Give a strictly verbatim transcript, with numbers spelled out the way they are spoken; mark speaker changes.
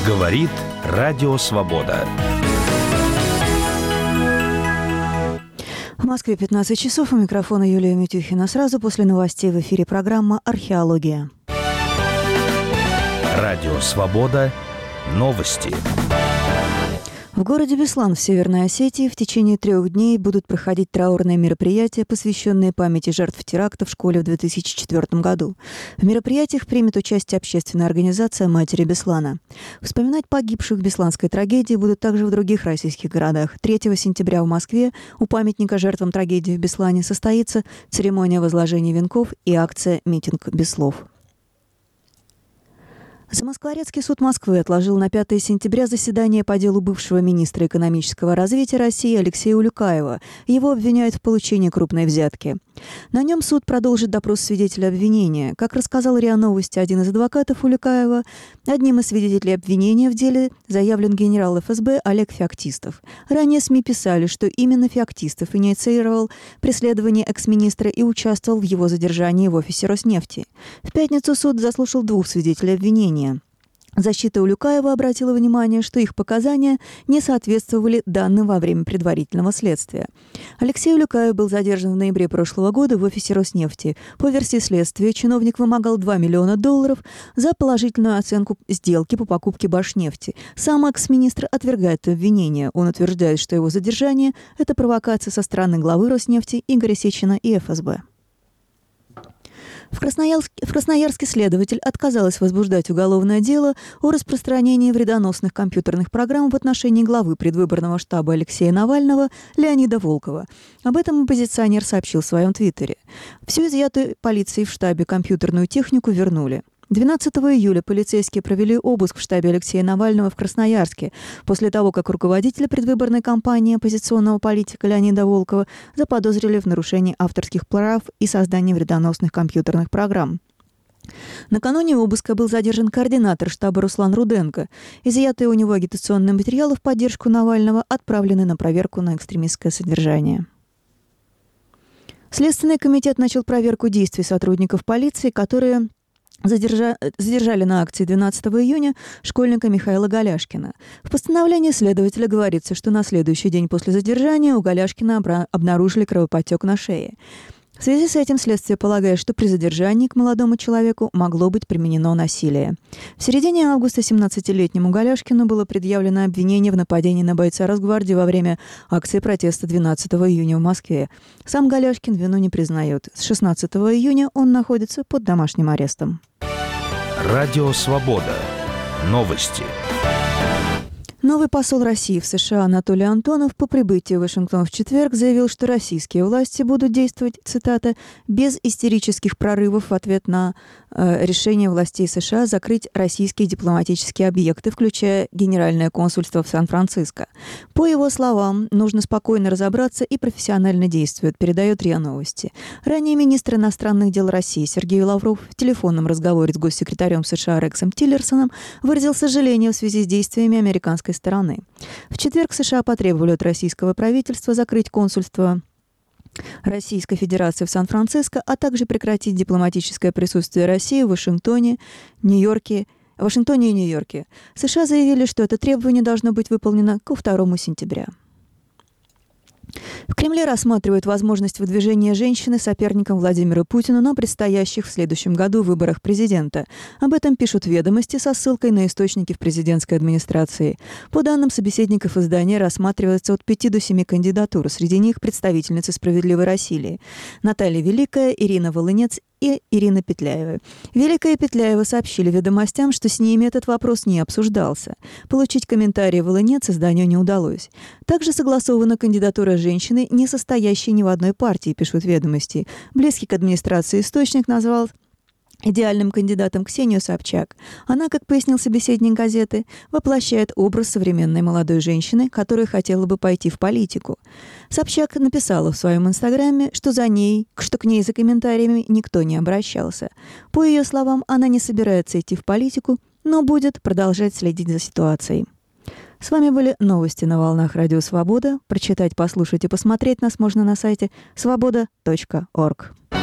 Speaker 1: Говорит Радио Свобода.
Speaker 2: В Москве пятнадцать часов. У микрофона Юлия Митюхина. Сразу после новостей в эфире программа «Археология».
Speaker 1: Радио Свобода. Новости.
Speaker 2: В городе Беслан в Северной Осетии в течение трех дней будут проходить траурные мероприятия, посвященные памяти жертв теракта в школе в две тысячи четвёртом году. В мероприятиях примет участие общественная организация «Матери Беслана». Вспоминать погибших в бесланской трагедии будут также в других российских городах. третьего сентября в Москве у памятника жертвам трагедии в Беслане состоится церемония возложения венков и акция «Митинг без слов». Замоскворецкий суд Москвы отложил на пятое сентября заседание по делу бывшего министра экономического развития России Алексея Улюкаева. Его обвиняют в получении крупной взятки. На нем суд продолжит допрос свидетеля обвинения. Как рассказал РИА Новости один из адвокатов Улюкаева, одним из свидетелей обвинения в деле заявлен генерал эф эс бэ Олег Феоктистов. Ранее СМИ писали, что именно Феоктистов инициировал преследование экс-министра и участвовал в его задержании в офисе Роснефти. В пятницу суд заслушал двух свидетелей обвинения. Защита Улюкаева обратила внимание, что их показания не соответствовали данным во время предварительного следствия. Алексей Улюкаев был задержан в ноябре прошлого года в офисе Роснефти. По версии следствия, чиновник вымогал два миллиона долларов за положительную оценку сделки по покупке Башнефти. Сам экс-министр отвергает обвинение. Он утверждает, что его задержание – это провокация со стороны главы Роснефти Игоря Сечина и эф эс бэ. В Красноярске, в Красноярске следователь отказалась возбуждать уголовное дело о распространении вредоносных компьютерных программ в отношении главы предвыборного штаба Алексея Навального Леонида Волкова. Об этом оппозиционер сообщил в своем твиттере. Всю изъятую полицией в штабе компьютерную технику вернули. двенадцатого июля полицейские провели обыск в штабе Алексея Навального в Красноярске после того, как руководителя предвыборной кампании оппозиционного политика Леонида Волкова заподозрили в нарушении авторских прав и создании вредоносных компьютерных программ. Накануне обыска был задержан координатор штаба Руслан Руденко. Изъятые у него агитационные материалы в поддержку Навального отправлены на проверку на экстремистское содержание. Следственный комитет начал проверку действий сотрудников полиции, которые Задержа... задержали на акции двенадцатого июня школьника Михаила Голяшкина. В постановлении следователя говорится, что на следующий день после задержания у Голяшкина обра... обнаружили кровоподтек на шее. В связи с этим следствие полагает, что при задержании к молодому человеку могло быть применено насилие. В середине августа семнадцатилетнему Голяшкину было предъявлено обвинение в нападении на бойца Росгвардии во время акции протеста двенадцатого июня в Москве. Сам Голяшкин вину не признает. С шестнадцатого июня он находится под домашним арестом.
Speaker 1: Радио Свобода. Новости.
Speaker 2: Новый посол России в США Анатолий Антонов по прибытии в Вашингтон в четверг заявил, что российские власти будут действовать, цитата, «без истерических прорывов в ответ на э, решение властей США закрыть российские дипломатические объекты, включая Генеральное консульство в Сан-Франциско». По его словам, нужно спокойно разобраться и профессионально действовать, передает РИА Новости. Ранее министр иностранных дел России Сергей Лавров в телефонном разговоре с госсекретарем США Рексом Тиллерсоном выразил сожаление в связи с действиями американской стороны. В четверг США потребовали от российского правительства закрыть консульство Российской Федерации в Сан-Франциско, а также прекратить дипломатическое присутствие России в Вашингтоне, Нью-Йорке, Вашингтоне и Нью-Йорке. США заявили, что это требование должно быть выполнено ко второму сентября. В Кремле рассматривают возможность выдвижения женщины соперником Владимира Путина на предстоящих в следующем году выборах президента. Об этом пишут «Ведомости» со ссылкой на источники в президентской администрации. По данным собеседников издания, рассматривается от пяти до семи кандидатур. Среди них представительницы «Справедливой России» Наталья Великая, Ирина Волынец и Ирина Петляева. Великая и Петляева сообщили «Ведомостям», что с ними этот вопрос не обсуждался. Получить комментарии Волынец изданию не удалось. Также согласована кандидатура женщины, не состоящей ни в одной партии, пишут «Ведомости». Близкий к администрации источник назвал идеальным кандидатом Ксению Собчак. Она, как пояснил собеседник газеты, воплощает образ современной молодой женщины, которая хотела бы пойти в политику. Собчак написала в своем инстаграме, что за ней, что к ней за комментариями никто не обращался. По ее словам, она не собирается идти в политику, но будет продолжать следить за ситуацией. С вами были новости на волнах Радио Свобода. Прочитать, послушать и посмотреть нас можно на сайте свобода точка орг.